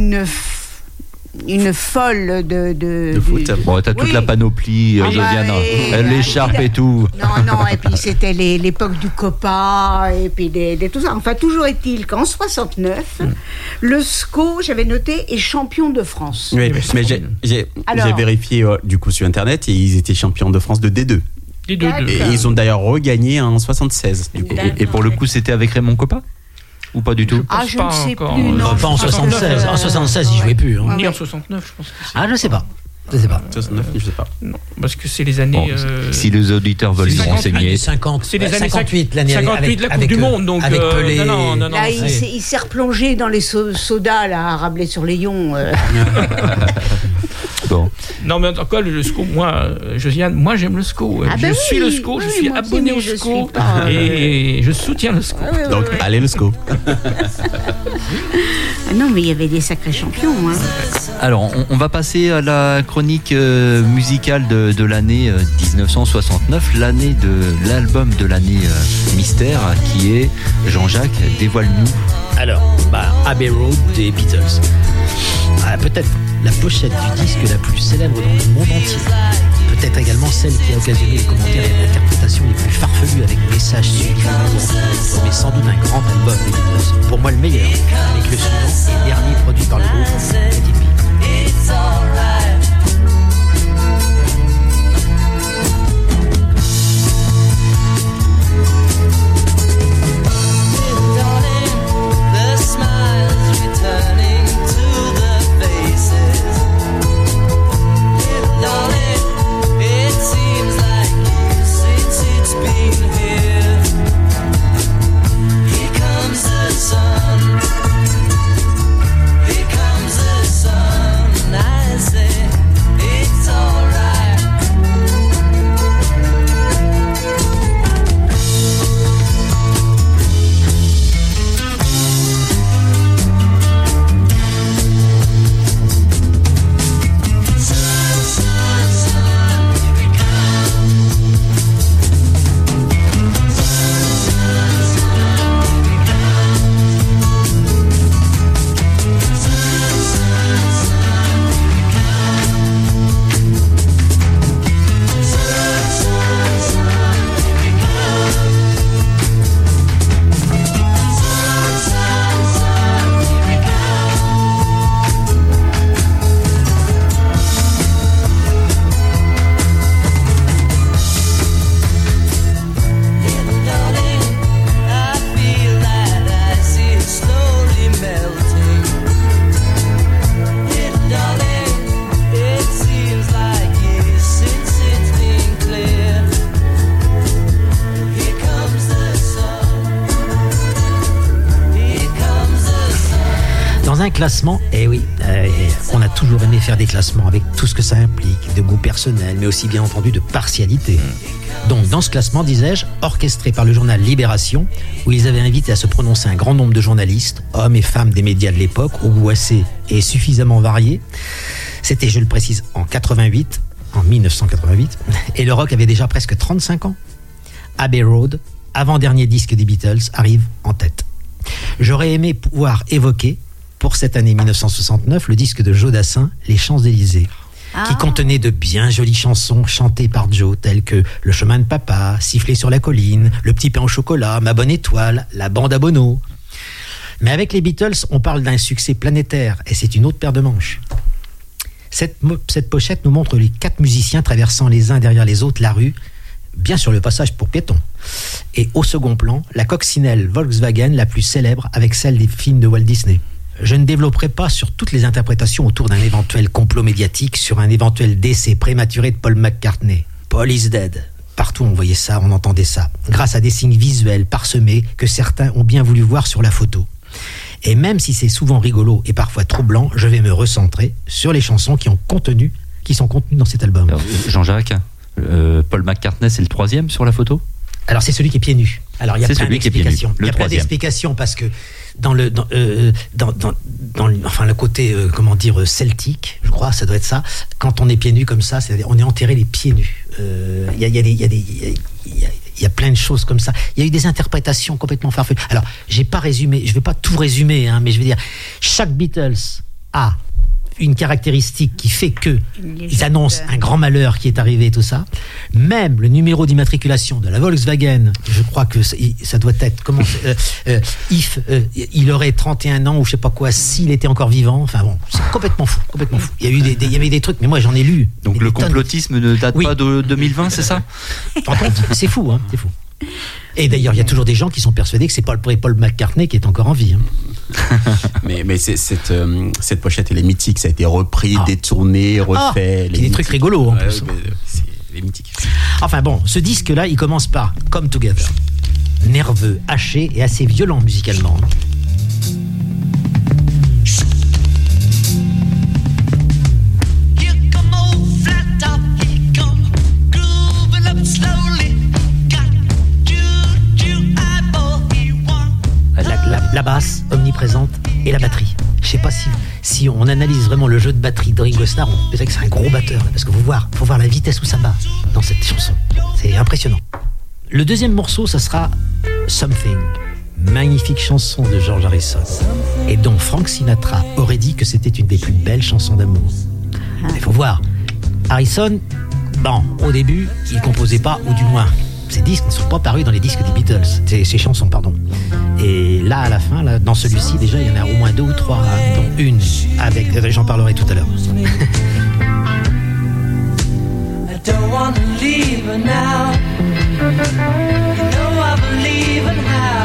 une folle de foot. Bon, t'as toute la panoplie, Josiane, l'écharpe et tout. Non, et puis c'était l'époque du Copa, et puis tout ça. Enfin, toujours est-il qu'en 69, le SCO, j'avais noté, est champion de France. Oui, mais j'ai vérifié du coup sur Internet et ils étaient champions de France de D2. Et ils ont d'ailleurs regagné en 76. Du coup. Et pour le coup, c'était avec Raymond Coppa ou pas du tout? Je ne sais encore, plus. Non, pas en 76. En 76, il jouait plus. Ni en 69, je pense que c'est. Je sais pas. 69, je sais pas. Non, parce que c'est les années. Si les auditeurs veulent nous renseigner. C'est les années 58, l'année 58 de la Coupe du Monde. Donc, avec Pelé. Non. Là, il s'est replongé dans les sodas là, à Rabelais-sur-Layon. Bon. Non, mais en tout cas, le SCO, moi, Josiane, moi j'aime le SCO. Je suis le SCO, je suis abonné au SCO et je soutiens le SCO. Donc, allez, le SCO. Non, mais il y avait des sacrés champions. Alors, on va passer à la chronique musicale de l'année 1969, l'année de l'album de l'année mystère, qui est Jean-Jacques, dévoile-nous. Alors, Abbey Road des Beatles. Peut-être la pochette du disque la plus célèbre dans le monde entier. Peut-être également celle qui a occasionné les commentaires et l'interprétation les plus farfelus avec messages subliminaux, mais sans doute un grand album des Beatles. Pour moi, le meilleur, avec le suivant et dernier produit par le groupe Let It Be. Classement, on a toujours aimé faire des classements avec tout ce que ça implique, de goût personnel, mais aussi bien entendu de partialité. Donc dans ce classement, disais-je, orchestré par le journal Libération, où ils avaient invité à se prononcer un grand nombre de journalistes, hommes et femmes des médias de l'époque, au goût assez et suffisamment varié. C'était, je le précise, en 1988, et le rock avait déjà presque 35 ans. Abbey Road, avant-dernier disque des Beatles, arrive en tête. J'aurais aimé pouvoir évoquer pour cette année 1969, le disque de Joe Dassin, Les Champs-Élysées, qui contenait de bien jolies chansons chantées par Joe, telles que Le chemin de papa, Siffler sur la colline, Le petit pain au chocolat, Ma bonne étoile, La bande à Bono. Mais avec les Beatles, on parle d'un succès planétaire, et c'est une autre paire de manches. Cette pochette nous montre les 4 musiciens traversant les uns derrière les autres la rue, bien sur le passage pour piétons. Et au second plan, la coccinelle Volkswagen la plus célèbre avec celle des films de Walt Disney. Je ne développerai pas sur toutes les interprétations autour d'un éventuel complot médiatique, sur un éventuel décès prématuré de Paul McCartney. Paul is dead. Partout on voyait ça, on entendait ça, grâce à des signes visuels parsemés que certains ont bien voulu voir sur la photo. Et même si c'est souvent rigolo et parfois troublant, je vais me recentrer sur les chansons qui sont contenues dans cet album. Alors, Jean-Jacques, Paul McCartney, c'est le 3e sur la photo ? Alors c'est celui qui est pieds nus. Alors il y a plein d'explications. Il y a plein 3e. d'explications parce que dans le côté celtique, je crois, ça doit être ça. Quand on est pieds nus comme ça, c'est-à-dire on est enterré les pieds nus. Il y a plein de choses comme ça. Il y a eu des interprétations complètement farfelues. Alors j'ai pas résumé, je vais pas tout résumer, mais je veux dire chaque Beatles a une caractéristique qui fait que ils annoncent un grand malheur qui est arrivé et tout ça. Même le numéro d'immatriculation de la Volkswagen, je crois que ça doit être il aurait 31 ans ou je sais pas quoi s'il était encore vivant. Enfin bon, c'est complètement fou. Il y avait des trucs, mais moi j'en ai lu. Donc le complotisme ne date pas de 2020, c'est ça ? C'est fou, c'est fou. Et d'ailleurs, il y a toujours des gens qui sont persuadés que c'est pas le Paul McCartney qui est encore en vie. mais cette pochette, elle est mythique. Ça a été repris, détourné, refait. Il y a des trucs rigolos en plus. C'est mythique. Enfin bon, ce disque-là, il commence par Come Together. Nerveux, haché et assez violent musicalement. La basse omniprésente et la batterie. Je sais pas si on analyse vraiment le jeu de batterie de Ringo Starr, on peut dire que c'est un gros batteur, parce que faut voir la vitesse où ça bat dans cette chanson. C'est impressionnant. Le deuxième morceau, ça sera Something, magnifique chanson de George Harrison, et dont Frank Sinatra aurait dit que c'était une des plus belles chansons d'amour. Il faut voir, Harrison, au début, il composait pas, ou du moins, ces disques ne sont pas parus dans les disques des Beatles, ces chansons, pardon. Et là, à la fin, dans celui-ci, déjà, il y en a au moins 2 ou 3, dont une avec, j'en parlerai tout à l'heure. I don't want to leave her now. You know I believe in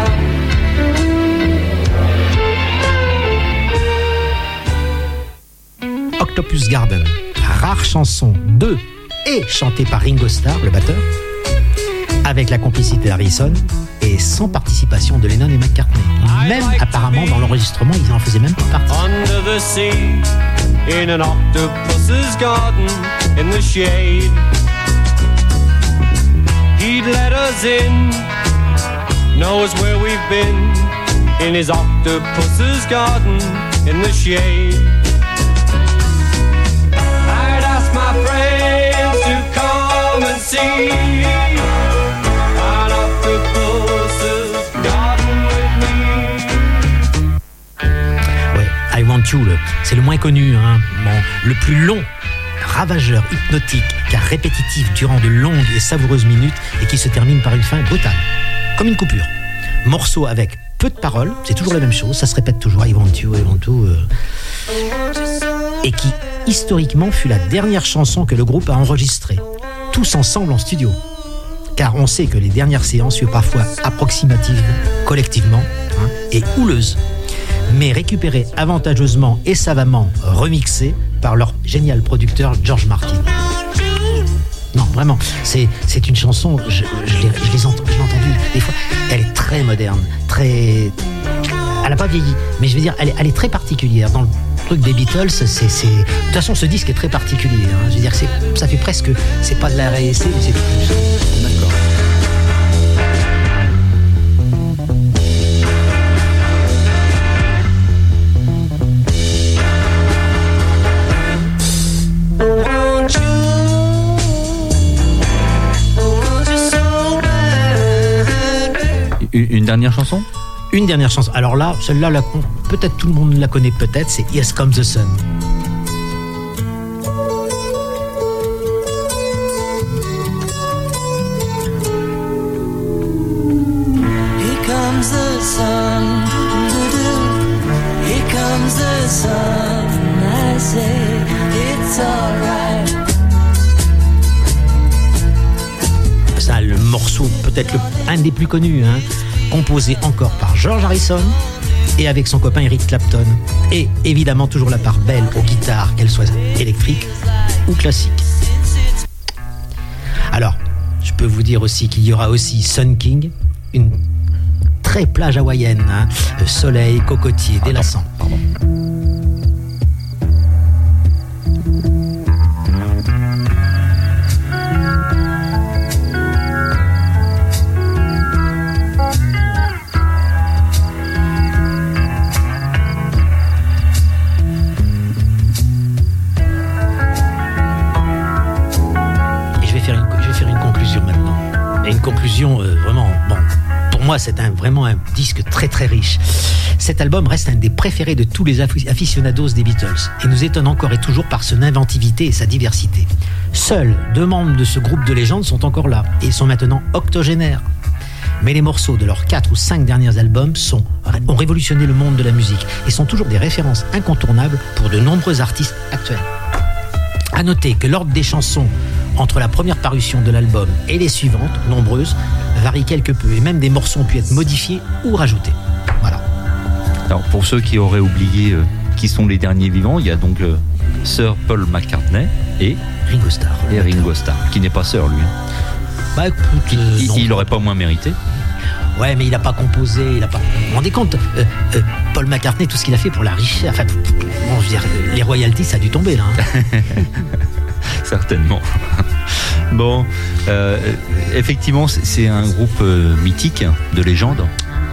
how. Octopus Garden, rare chanson de et chantée par Ringo Starr, le batteur, avec la complicité d'Harrison et sans participation de Lennon et McCartney. Même apparemment dans l'enregistrement, ils n'en faisaient même pas partie. Under the sea, in an octopus's garden, in the shade, he'd let us in, knows where we've been, in his octopus's garden, in the shade. I'd ask my friends to come and see. I Want You, c'est le moins connu, le plus long, ravageur, hypnotique, car répétitif durant de longues et savoureuses minutes et qui se termine par une fin brutale, comme une coupure. Morceau avec peu de paroles, c'est toujours la même chose, ça se répète toujours, I Want You, et qui historiquement fut la dernière chanson que le groupe a enregistrée, tous ensemble en studio. Car on sait que les dernières séances furent parfois approximatives, collectivement, et houleuses, mais récupérées avantageusement et savamment remixées par leur génial producteur George Martin. Non, vraiment, c'est une chanson, je l'ai entendue des fois, elle est très moderne, elle n'a pas vieilli, mais je veux dire, elle est très particulière. Dans le truc des Beatles, de toute façon, ce disque est très particulier. Je veux dire, ça fait presque, c'est pas de la réessai, mais c'est plus. D'accord. Une dernière chanson ? Une dernière chanson. Alors là, celle-là, peut-être tout le monde la connaît, peut-être, c'est Here Comes the Sun. Here comes the sun, here comes the sun, I say it's morceau peut-être un des plus connus, hein, composé encore par George Harrison et avec son copain Eric Clapton. Et évidemment toujours la part belle aux guitares, qu'elles soient électriques ou classiques. Alors, je peux vous dire aussi qu'il y aura aussi Sun King, une très plage hawaïenne, hein, soleil, cocotier, délassant. Pardon. Conclusion vraiment, bon, pour moi c'est vraiment un disque très très riche. Cet album reste un des préférés de tous les aficionados des Beatles et nous étonne encore et toujours par son inventivité et sa diversité. Seuls 2 membres de ce groupe de légendes sont encore là et ils sont maintenant octogénaires. Mais les morceaux de leurs 4 ou 5 derniers albums ont révolutionné le monde de la musique et sont toujours des références incontournables pour de nombreux artistes actuels. À noter que l'ordre des chansons entre la première parution de l'album et les suivantes, nombreuses, varie quelque peu et même des morceaux ont pu être modifiés ou rajoutés. Voilà. Alors pour ceux qui auraient oublié qui sont les derniers vivants, il y a donc Sir Paul McCartney et Ringo Starr. Et Ringo Starr, qui n'est pas Sir lui. Bah écoute, il n'aurait pas moins mérité. Ouais, mais il n'a pas composé, il n'a pas. Vous vous rendez compte, Paul McCartney, tout ce qu'il a fait pour la richesse, enfin, bon, je veux dire, les royalties, ça a dû tomber là. Hein. Certainement. Bon, effectivement, c'est un groupe mythique, de légende.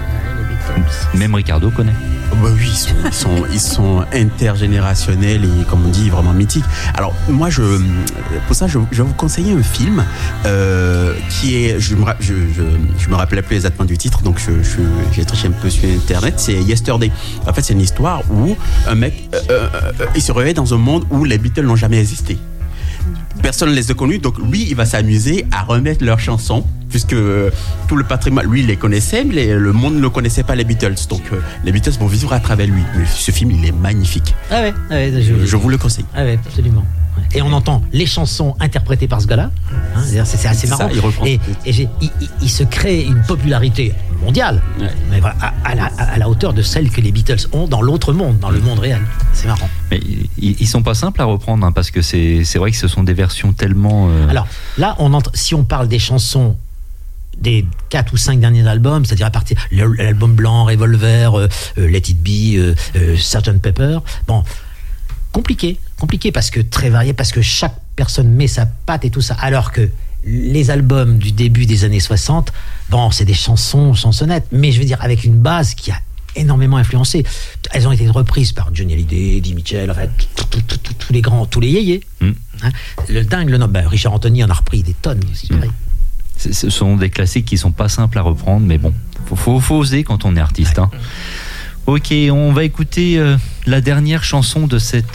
Même Ricardo connaît. Bah oui, ils sont intergénérationnels et, comme on dit, vraiment mythiques. Alors moi, pour ça, je vais vous conseiller un film qui est, je me rappelais plus exactement du titre, donc j'ai triché un peu sur Internet. C'est Yesterday. En fait, c'est une histoire où un mec, il se réveille dans un monde où les Beatles n'ont jamais existé. Personne ne les a connus, donc lui, il va s'amuser à remettre leurs chansons, puisque tout le patrimoine, lui, il les connaissait, mais le monde ne connaissait pas les Beatles. Donc les Beatles vont vivre à travers lui. Mais ce film, il est magnifique. Ah ouais, je vous le conseille. Ah ouais, absolument. Et on entend les chansons interprétées par ce gars-là. Hein, c'est assez marrant. Ça, il se crée une popularité mondiale, ouais. Mais voilà, à la hauteur de celle que les Beatles ont dans l'autre monde, dans le monde réel. C'est marrant. Mais ils sont pas simples à reprendre, hein, parce que c'est vrai que ce sont des versions tellement. Alors là, si on parle des chansons des 4 ou 5 derniers albums, c'est-à-dire à partir l'album blanc, Revolver, Let It Be, Sgt. Pepper, bon. Compliqué parce que très varié, parce que chaque personne met sa patte et tout ça, alors que les albums du début des années 60, bon, c'est des chansonnettes, mais je veux dire avec une base qui a énormément influencé. Elles ont été reprises par Johnny Hallyday, Eddie Mitchell, enfin tous les grands, tous les yéyés. Hein, le dingue, Richard Anthony en a repris des tonnes aussi. Ce sont des classiques qui sont pas simples à reprendre, mais bon, faut oser quand on est artiste. Ouais. Hein. Ok, on va écouter la dernière chanson de cette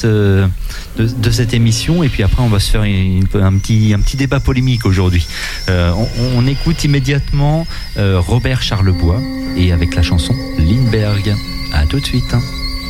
émission et puis après on va se faire un petit débat polémique aujourd'hui. On écoute immédiatement Robert Charlebois et avec la chanson Lindbergh. À tout de suite. Hein.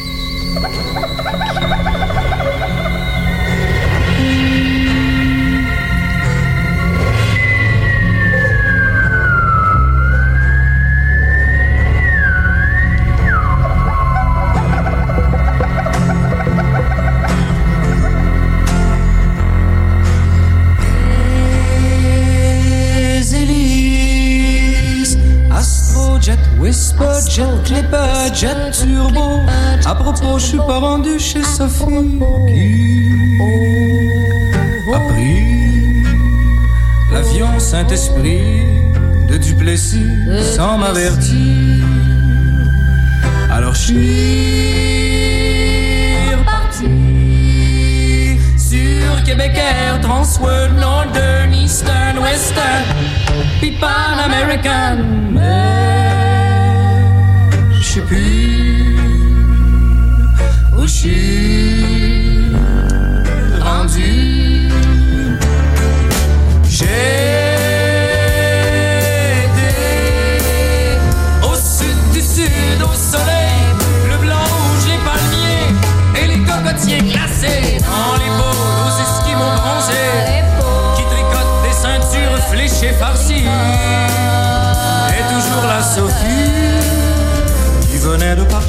Whisper, jet, clipper, jet turbo. À propos, je suis pas rendu chez Sophie qui a pris l'avion Saint-Esprit de Duplessis sans m'avertir. Alors je suis reparti sur Québec Air, Transworld, Northern, Eastern, Western, puis Pan American. Je sais plus où je suis rendu. J'ai été au sud du sud, au soleil, le blanc, rouge, les palmiers et les cocotiers glacés dans les pôles, aux esquimaux bronzés qui tricotent des ceintures fléchées farcies. Je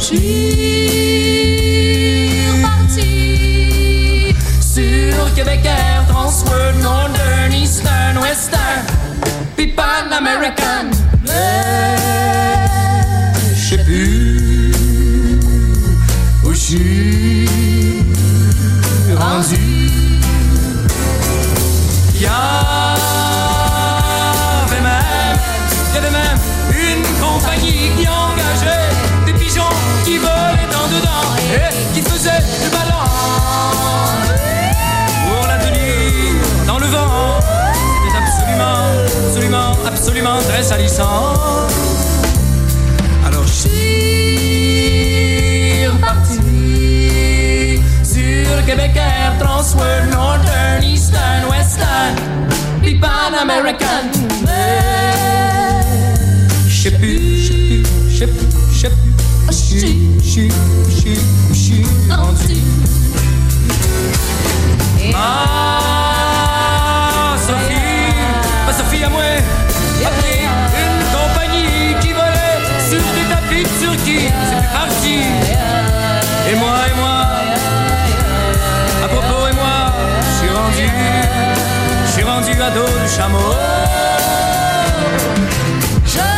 suis reparti sur Québec Air, Transworld, Northern, Eastern, Western, puis Pan American. Mais je sais plus où je suis rendu. Il y avait même une compagnie qui engageait des pigeons qui volaient en dedans et qui faisaient du ballon pour la tenir dans le vent. C'était absolument très salissant. Alors je suis reparti sur Québec Air, Transworld, Northern, Eastern, Western, puis Pan American. Mais je sais plus où je suis rendu. Ma Sophie à moi a pris une compagnie qui volait sur des tapis de Turquie. C'est plus parti. Et moi, à propos et moi, je suis rendu à dos du chameau. Je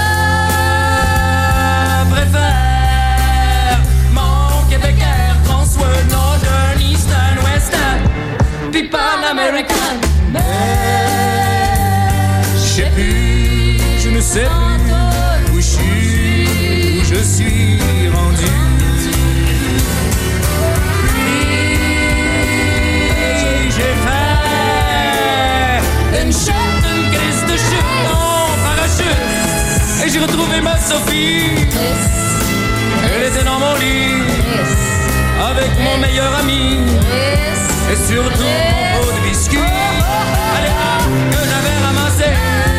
préfère mon Québec Air, Transworld, Northern, Eastern, Western, puis Pan American. Mais je ne sais plus où je suis rendu. J'ai fait une crise de chute en parachute et j'ai retrouvé ma Sophie. Elle était dans mon lit avec mon meilleur ami et surtout mon pot de biscuits que j'avais ramassé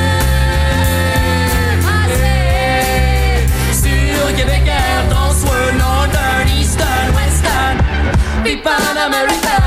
sur Québec Air, Transworld, Northern, Eastern, Western, puis Pan American.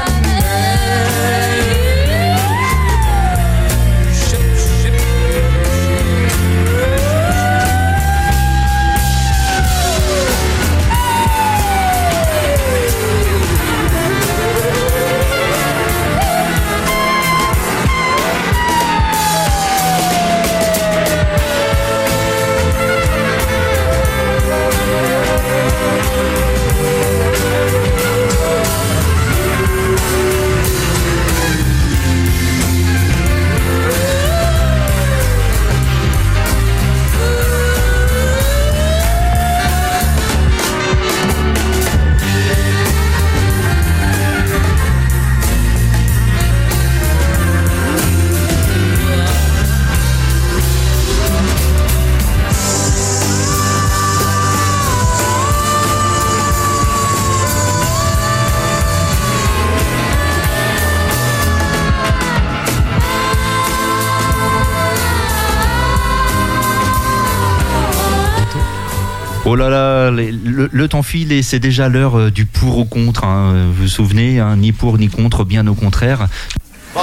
Oh là là, le temps file et c'est déjà l'heure du pour ou contre. Hein. Vous vous souvenez, hein, ni pour ni contre, bien au contraire. Bon.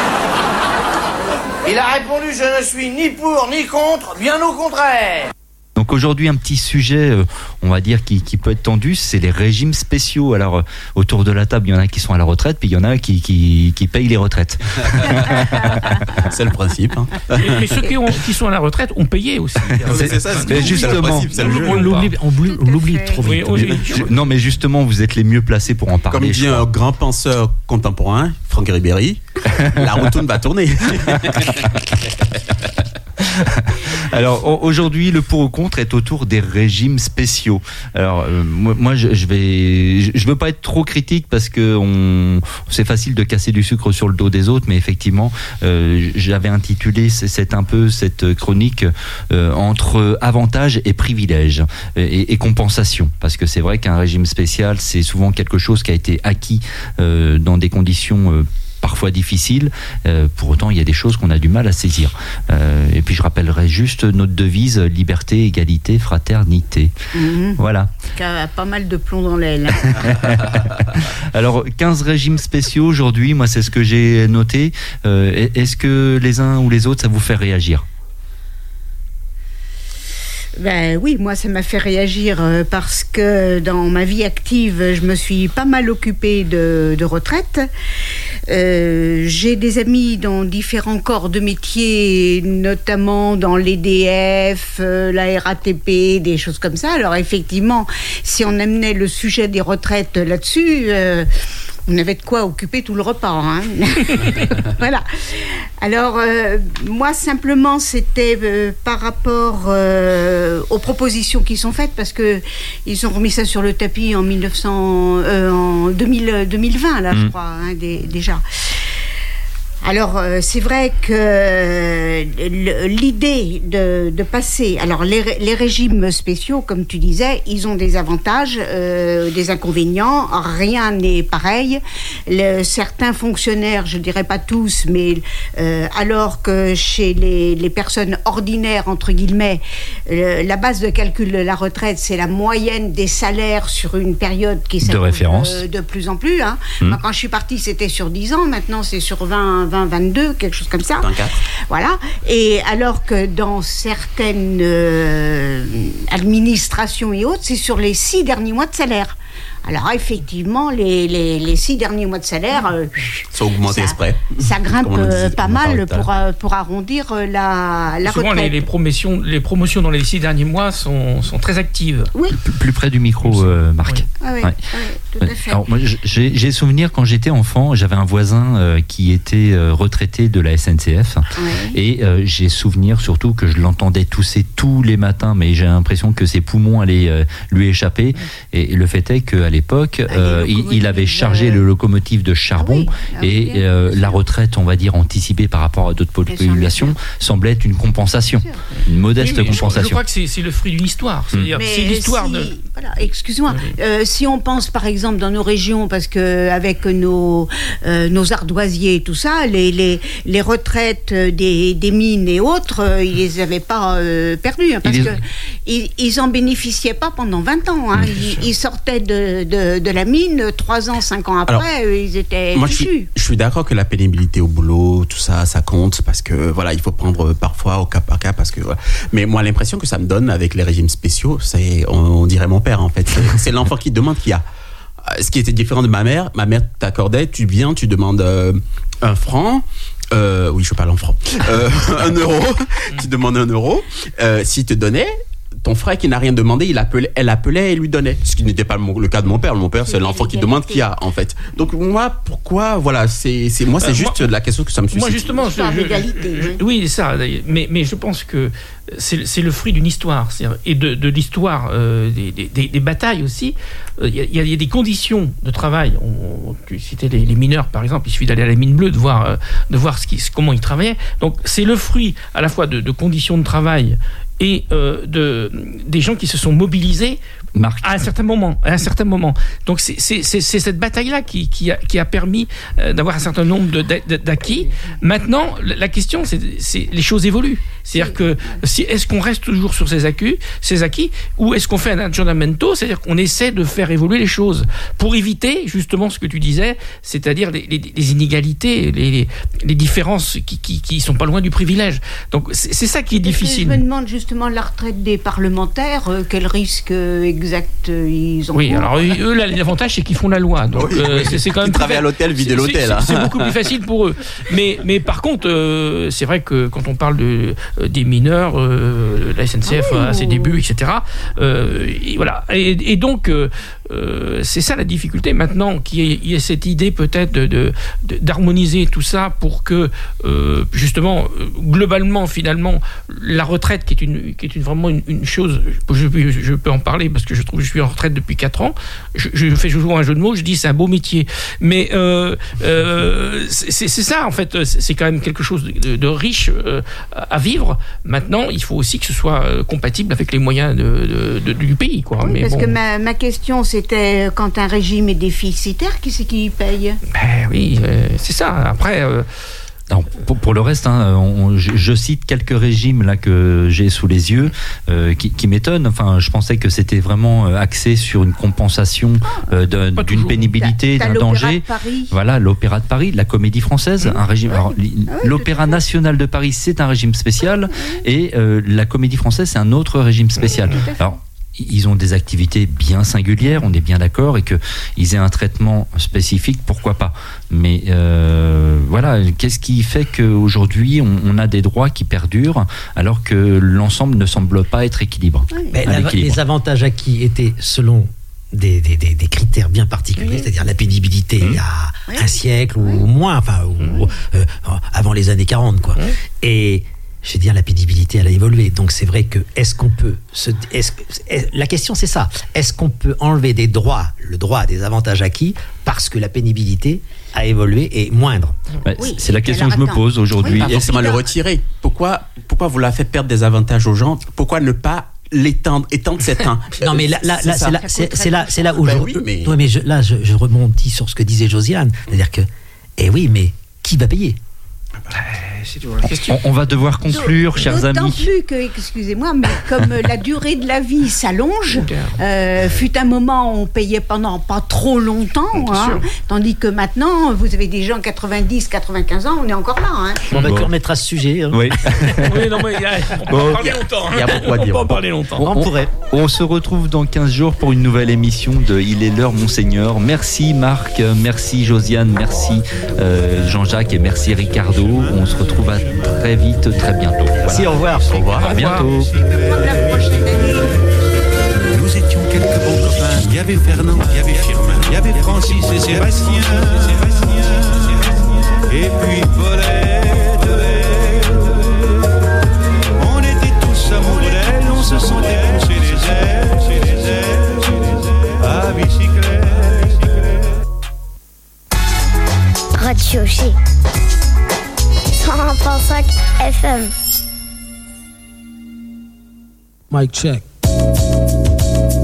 Il a répondu je ne suis ni pour ni contre, bien au contraire. Donc aujourd'hui, un petit sujet, on va dire, qui peut être tendu, c'est les régimes spéciaux. Alors, autour de la table, il y en a qui sont à la retraite, puis il y en a qui payent les retraites. C'est le principe. Hein. Mais ceux qui sont à la retraite ont payé aussi. C'est ça, mais justement, on l'oublie trop vite. Non, mais justement, vous êtes les mieux placés pour en parler. Comme dit un grand penseur contemporain, Franck Ribéry, la rotonde va tourner. Alors aujourd'hui, le pour ou contre est autour des régimes spéciaux. Alors moi je veux pas être trop critique parce que c'est facile de casser du sucre sur le dos des autres, mais effectivement j'avais intitulé cette chronique entre avantages et privilèges et compensation, parce que c'est vrai qu'un régime spécial c'est souvent quelque chose qui a été acquis dans des conditions parfois difficile, pour autant il y a des choses qu'on a du mal à saisir. Et puis je rappellerai juste notre devise, liberté, égalité, fraternité. Voilà. Qui a pas mal de plomb dans l'aile. Alors 15 régimes spéciaux aujourd'hui, moi c'est ce que j'ai noté. Est-ce que les uns ou les autres ça vous fait réagir ? Ben oui, moi ça m'a fait réagir parce que dans ma vie active, je me suis pas mal occupée de retraite. J'ai des amis dans différents corps de métier, notamment dans l'EDF, la RATP, des choses comme ça. Alors effectivement, si on amenait le sujet des retraites là-dessus, on avait de quoi occuper tout le repas. Hein. Voilà. Alors, moi, simplement, c'était par rapport aux propositions qui sont faites, parce qu'ils ont remis ça sur le tapis en 2020, là, je crois, hein, déjà. Alors, c'est vrai que l'idée de passer... Alors, les régimes spéciaux, comme tu disais, ils ont des avantages, des inconvénients. Rien n'est pareil. Certains fonctionnaires, je dirais pas tous, mais alors que chez les personnes ordinaires, entre guillemets, la base de calcul de la retraite, c'est la moyenne des salaires sur une période qui s'allonge de référence de plus en plus. Hein. Moi, quand je suis partie, c'était sur 10 ans. Maintenant, c'est sur 22, quelque chose comme ça. 24. Voilà. Et alors que dans certaines administrations et autres, c'est sur les 6 derniers mois de salaire. Alors effectivement, les 6 derniers mois de salaire, ça augmente exprès. Ça grimpe pas mal pour arrondir la souvent, retraite. Les promotions dans les 6 derniers mois sont très actives. Oui. Plus près du micro, Marc. Oui. Ouais. Tout à fait. Alors, moi, j'ai souvenir quand j'étais enfant, j'avais un voisin qui était retraité de la SNCF. Et j'ai souvenir surtout que je l'entendais tousser tous les matins, mais j'ai l'impression que ses poumons allaient lui échapper. Et le fait est qu'à l'époque, il avait chargé le locomotive de charbon la retraite, on va dire, anticipée par rapport à d'autres populations, semblait être une compensation, une modeste compensation. Je crois que c'est le fruit d'une histoire. C'est-à-dire, c'est l'histoire de... Voilà, excuse-moi. Si on pense, par exemple, dans nos régions, parce qu'avec nos ardoisiers et tout ça, les retraites des mines et autres, ils les avaient pas perdues, hein, parce qu'ils en bénéficiaient pas pendant 20 ans. Hein. Ils sortaient de la mine, 3 ans, 5 ans après, alors, ils étaient fichus. Je suis d'accord que la pénibilité au boulot, tout ça, ça compte, parce que voilà, il faut prendre parfois au cas par cas, parce que voilà. Mais moi, l'impression que ça me donne avec les régimes spéciaux, c'est, on dirait mon père en fait, c'est l'enfant qui demande qu'il y a. Ce qui était différent de ma mère t'accordait, tu viens, tu demandes 1 franc. Oui, je parle en francs. 1 euro. Tu demandes 1 euro. S'il te donnait, ton frère qui n'a rien demandé, elle appelait et lui donnait. Ce qui n'était pas le cas de mon père. Mon père, c'est l'enfant qui demande qui a, en fait. Donc moi, pourquoi, voilà, c'est juste la question que ça me suscite. Moi, justement, oui, ça. Mais je pense que c'est le fruit d'une histoire, et de l'histoire des batailles aussi. Il y a des conditions de travail. Tu citais les mineurs, par exemple. Il suffit d'aller à la mine bleue, de voir comment ils travaillaient. Donc c'est le fruit à la fois de conditions de travail et des gens qui se sont mobilisés à un certain moment. Donc c'est cette bataille-là qui a permis d'avoir un certain nombre d'acquis. Maintenant, la question, c'est les choses évoluent. C'est-à-dire que est-ce qu'on reste toujours sur ces acquis, ou est-ce qu'on fait un aggiornamento, c'est-à-dire qu'on essaie de faire évoluer les choses pour éviter justement ce que tu disais, c'est-à-dire les inégalités, les différences qui sont pas loin du privilège. Donc c'est ça qui est difficile. Je me demande justement la retraite des parlementaires, quel risque exact ils ont. Oui, alors eux, là, l'avantage, c'est qu'ils font la loi. Donc, c'est quand même. Ils travaillent à l'hôtel, vider l'hôtel. C'est beaucoup plus facile pour eux. Mais par contre, c'est vrai que quand on parle des mineurs, la SNCF à ses débuts, etc. Voilà. Et donc, c'est ça la difficulté maintenant, qu'il y ait cette idée peut-être d'harmoniser tout ça pour que, justement, globalement, finalement, la retraite, qui est vraiment une chose, je peux en parler parce que je trouve que je suis en retraite depuis 4 ans. Je fais toujours un jeu de mots, je dis c'est un beau métier. Mais c'est ça, en fait, c'est quand même quelque chose de riche à vivre. Maintenant, il faut aussi que ce soit compatible avec les moyens du pays, quoi. Oui, mais parce bon. que ma question, c'était quand un régime est déficitaire, qui c'est qui paye ? Oui, c'est ça. Après... Alors, pour le reste, je cite quelques régimes là que j'ai sous les yeux qui m'étonnent. Enfin, je pensais que c'était vraiment axé sur une compensation d'une pénibilité, d'un danger. Voilà, l'Opéra de Paris, la Comédie Française, un régime. Alors, l'Opéra National de Paris, c'est un régime spécial, et la Comédie Française, c'est un autre régime spécial. Alors, ils ont des activités bien singulières, on est bien d'accord, et qu'ils aient un traitement spécifique, pourquoi pas. Mais voilà, qu'est-ce qui fait qu'aujourd'hui on a des droits qui perdurent alors que l'ensemble ne semble pas être équilibré. Les avantages acquis étaient selon des critères bien particuliers, c'est-à-dire la pénibilité il y a un siècle ou moins, avant les années 40, quoi. Et je veux dire, la pénibilité, elle a évolué. Donc c'est vrai que la question c'est ça. Est-ce qu'on peut enlever le droit des avantages acquis parce que la pénibilité a évolué et moindre? C'est la question que je me pose aujourd'hui. Pas forcément le retirer. Pourquoi vous la faites perdre des avantages aux gens? Pourquoi ne pas étendre cette Non, mais là c'est là où je rebondis sur ce que disait Josiane, c'est-à-dire que mais qui va payer? C'est toujours la question. On va devoir conclure, chers amis. D'autant plus que, excusez-moi, mais comme la durée de la vie s'allonge, fut un moment où on payait pendant pas trop longtemps, tandis que maintenant, vous avez des gens 90, 95 ans, on est encore là. On va remettre à ce sujet. Oui. Non, mais on peut en parler longtemps. Il y a beaucoup à dire. On peut en parler longtemps. On pourrait. On se retrouve dans 15 jours pour une nouvelle émission de Il est l'heure, Monseigneur. Merci Marc, merci Josiane, merci Jean-Jacques et merci Ricardo. On se retrouve à très vite, très bientôt. Voilà. Merci, au revoir. Au revoir. À bientôt. Nous étions quelques bons copains. Il y avait Fernand, il y avait Firmin, il y avait Francis et Sébastien. Et puis Paulette. On était tous amoureux d'elle, on se sentait pousser les ailes, à bicyclette. Radio G. 101.5 FM. Mic check.